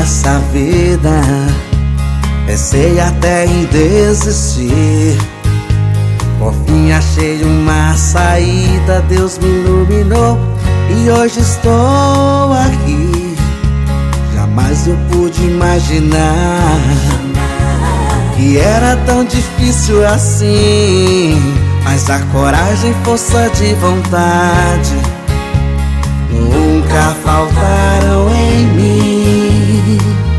nessa vida, pensei até em desistir. Por fim achei uma saída, Deus me iluminou e hoje estou aqui. Jamais eu pude imaginar que era tão difícil assim, mas a coragem e força de vontade nunca faltaram em mim.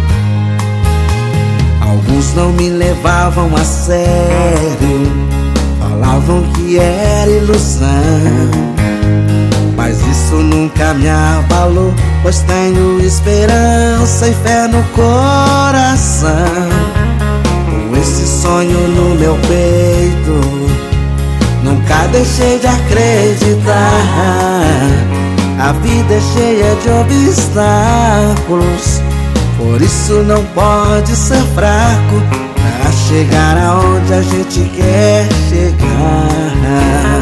Alguns não me levavam a sério, falavam que era ilusão, mas isso nunca me abalou, pois tenho esperança e fé no coração. Com esse sonho no meu peito, nunca deixei de acreditar. A vida é cheia de obstáculos, por isso não pode ser fraco pra chegar aonde a gente quer chegar.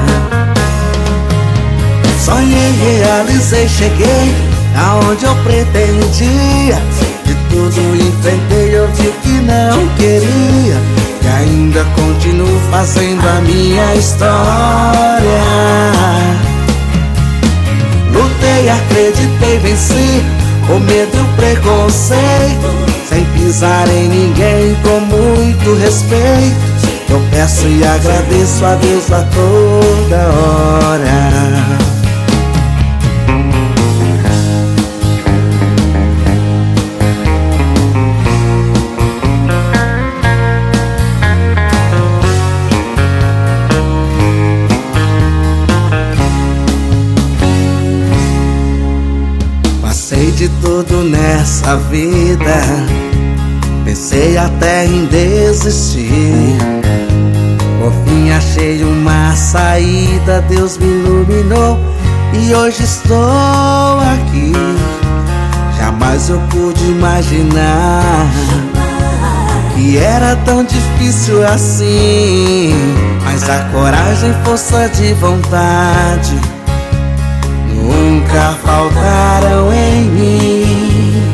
Sonhei, realizei, cheguei aonde eu pretendia. De tudo enfrentei, eu vi que não queria, e ainda continuo fazendo a minha história. Lutei, acreditei, venci o medo e o preconceito, sem pisar em ninguém, com muito respeito. Eu peço e agradeço a Deus a toda hora. Passei de tudo nessa vida, pensei até em desistir. Por fim achei uma saída, Deus me iluminou e hoje estou aqui. Jamais eu pude imaginar que era tão difícil assim, mas a coragem e força de vontade nunca faltaram em mim.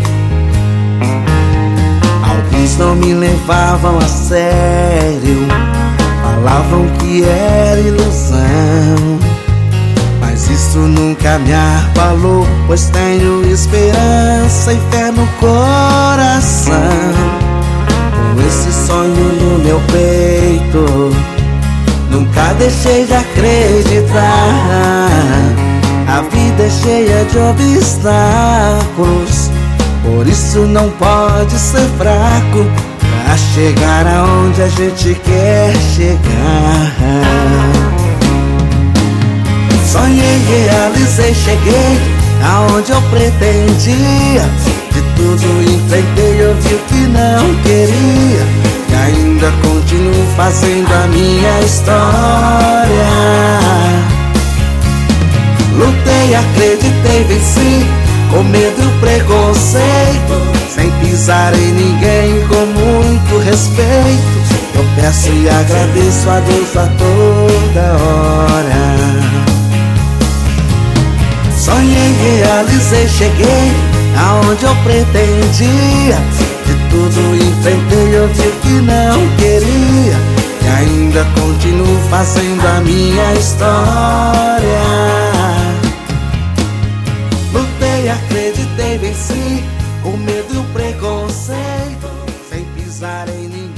Alguns não me levavam a sério, falavam que era ilusão, mas isso nunca me abalou, pois tenho esperança e fé no coração. Com esse sonho no meu peito, nunca deixei de acreditar. A vida é cheia de obstáculos, por isso não pode ser fraco pra chegar aonde a gente quer chegar. Sonhei, realizei, cheguei aonde eu pretendia. De tudo enfrentei, eu vi que não queria, e ainda continuo fazendo a minha história. Lutei, acreditei, venci o medo e o preconceito, sem pisar em ninguém, com muito respeito. Eu peço e agradeço a Deus a toda hora. Sonhei, realizei, cheguei aonde eu pretendia. De tudo enfrentei, eu vi que não queria, e ainda continuo fazendo a minha história. Lutei, acreditei, venci o medo e o preconceito, sem pisar em ninguém.